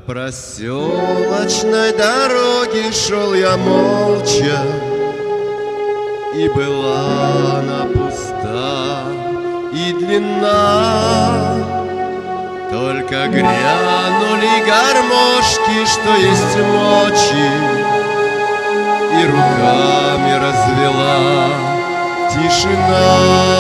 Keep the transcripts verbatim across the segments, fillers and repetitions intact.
проселочной дороге шел я молча, и была она пуста и длинна. Только грянули гармошки, что есть мочи, и руками развела тишина.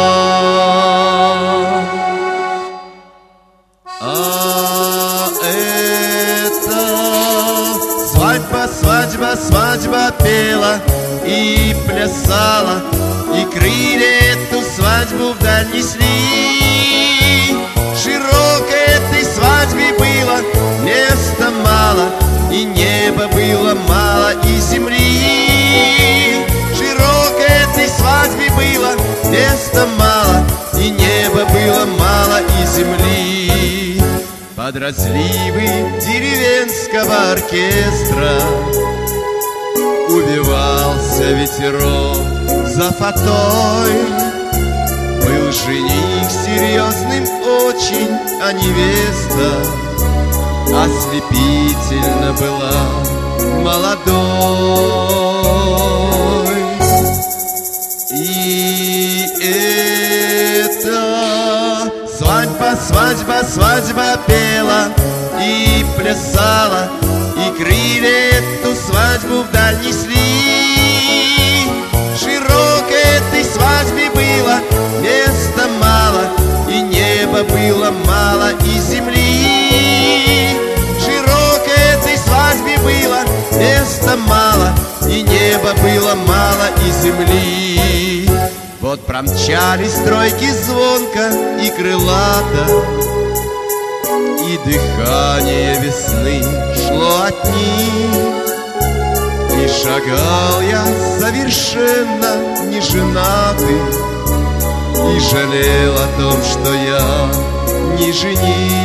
А это свадьба, свадьба, свадьба пела и плясала, и крылья эту свадьбу вдаль несли. Широкой этой свадьбе было места мало, и неба было мало, и земли. Широкой этой свадьбе было места мало, и неба было мало, и земли. Под разливы деревенского оркестра увивался ветерок за фатой. Был жених серьезным очень, а невеста ослепительно была молодой. И это свадьба, свадьба, свадьба пела и плясала, и крылья эту свадьбу вдаль несли. Широкой этой свадьбе было места мало, и неба было мало, и земли. Широкой этой свадьбе было места мало, и неба было мало, и земли. Вот промчались стройки звонко и крылато, и дыхание весны шло от них. И шагал я совершенно не женатый, и жалел о том, что я не жених.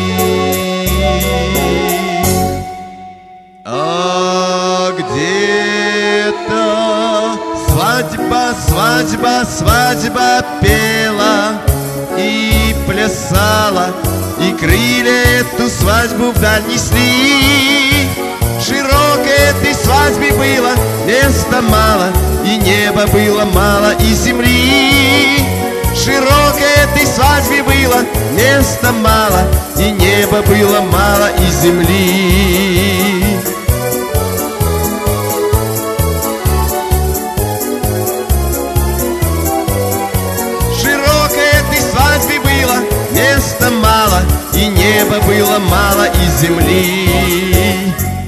А где-то свадьба, свадьба, свадьба пела и плясала, и крылья эту свадьбу вдаль несли. Широкой этой свадьбе было места мало, и неба было мало, и земли. Широкой этой свадьбе было места мало, и неба было мало, и земли. Широкой этой свадьбе было места мало, и неба было мало, и земли.